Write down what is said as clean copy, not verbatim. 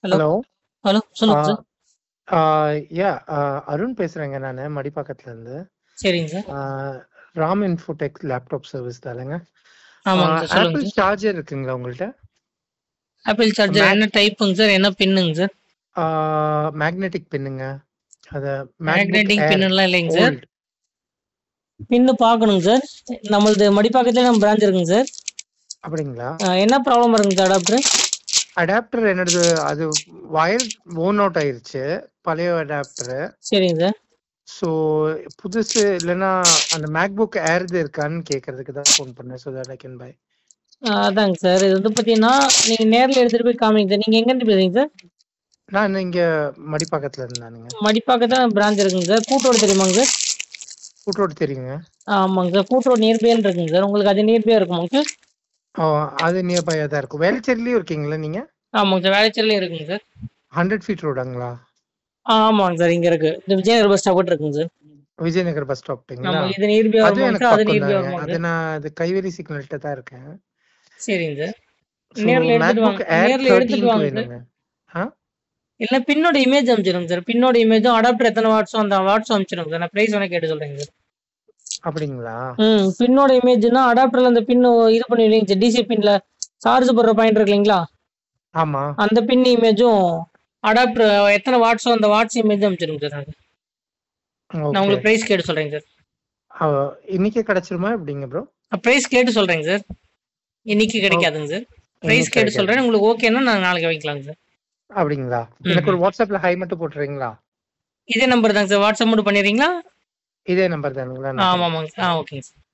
Hello, hello. Hello. ஆ சொல்லுங்க sir. ஆ அருண் பேசுறேங்க நானு மடிப்பாக்கத்துலருந்து. சரிங்க சார். ஆ ராம் இன்ஃபோடெக் லேப்டாப் சர்வீஸ் தானேங்க? ஆமாங்க சார். சொல்லுங்க ஆப்பிள் சார். சார்ஜர் இருக்குங்களா உங்கள்ட்ட? ஆப்பிள் சார்ஜர் மேக் என்ன டைப்புங்க சார்? என்ன பின்னுங்க சார்? மேக்னெட்டிக் பின்னுங்க. அத மேக்புக் மேக்னெட்டிக் ஏர் பின்னுலாம் இல்லைங்க சார். ஓல்ட். பின்னு பார்க்கணுங்க சார். நம்மளது மடிப்பாக்கத்திலே நம்ம பிரான்ச் இருக்குங்க சார். அப்படிங்களா? என்ன ப்ராப்ளம் இருக்குங்க சார் அடாப்டர்? அடாப்டர் என்னோடது அது வயர் ஓன் அவுட் ஆயிருச்சு. பழைய அடாப்டரு. சரிங்க சார். ஸோ புதுசு இல்லன்னா அந்த மேக்புக் ஏர்து இருக்கான்னு கேட்கறதுக்கு தான் ஃபோன் பண்ணேன். So that I can buy. அதாங்க சார். இது வந்து பார்த்தீங்கன்னா, நீங்க நேர்ல எடுத்துட்டு போய் காமிங்க சார். நீங்க எங்கேருந்து பேசுறீங்க சார்? நான் இங்க மடிப்பாக்கத்துல இருந்தானுங்க. மடிப்பாக்கத்துல பிரான்ச் இருக்குங்க சார். கூட்டோடு தெரியுமாங்க சார்? கூட்ரோடு தெரியுங்க. ஆமாங்க சார். கூட்டோடு நியர்பைன்னு இருக்குங்க சார். உங்களுக்கு அது நியர்பையா இருக்குமாங்க சார்? அது நியர்பையா தான் இருக்கும். வேளச்சேரிலயும் இருக்கீங்களா நீங்க? ஆமாங்க சார். வேளச்சேரியிலே இருக்குங்க சார். 100 ஃபீட் ரோடுங்களா? ஆமாங்க சார். இங்க இருக்கு. இந்த விஜயநகர் பஸ் ஸ்டாப் இருக்குங்க சார். விஜயநகர் பஸ் ஸ்டாப்ட்டுங்களா? ஆமாங்க. இது நியர்பையா அதுவும் வருமாங்க எனக்கு சார்? அது பக்கம் நியர்பையா தாங்க. வருமாங்க அது சார்? நான் அது கைவேலி சிக்னல்ட்ட தான் இருக்கேன். சரிங்க சார். ஸோ நேர்ல எடுத்துட்டு வாங்க. மேக்புக் ஏர் நேர்ல எடுத்துட்டு 13 வாங்க சார். வேணுங்க. ஆ இல்ல பின்னோட இமேஜ் அனுப்பிச்சிருங்க சார். பின்னோட இமேஜும் அடாப்டர் எத்தனை வாட்ஸோ அந்த வாட்ஸ் அனுப்பிச்சிருங்க சார். நான் பிரைஸ் வேணா கேட்டு சொல்றேங்க சார். அப்படிங்களா? பின்னோட இமேஜ்னா அடாப்டர்ல அந்த பின் இது பண்ணுவீங்க சார். டிசி பின்ல சார்ஜ் போடுற பாயிண்ட் இருக்கு இல்லைங்களா? ஆமா. அந்த பின் இமேஜும் அடாப்டர் எத்தனை வாட்ஸோ அந்த வாட்ஸ் இமேஜ் அனுப்பிச்சிருங்க சார். நான் ஓகே. உங்களுக்கு பிரைஸ் கேட்டு சொல்றேங்க சார். இன்னைக்கே கிடைச்சிருமா எப்படிங்க ப்ரோ? பிரைஸ் கேட்டு சொல்றேங்க சார். இன்னைக்கு கிடைக்காதுங்க சார். பிரைஸ் இன்னைக்கு கேட்டு கிடைக்காது. சொல்றேன். உங்களுக்கு ஓகேன்னா நான் நாளைக்கு வாங்கிக்கலாங்க சார். அப்படிங்களா? எனக்கு ஒரு வாட்ஸ்அப்ல ஹை மட்டும் போட்டுறீங்களா? இதே நம்பர் தாங்க சார். வாட்ஸ்அப் மட்டும் பண்ணிடுறீங்களா? இதே நம்பர் தானுங்களா? நான் ஆமாம் பண்றேன். ஆமாங்க சார். ஓகேங்க சார்.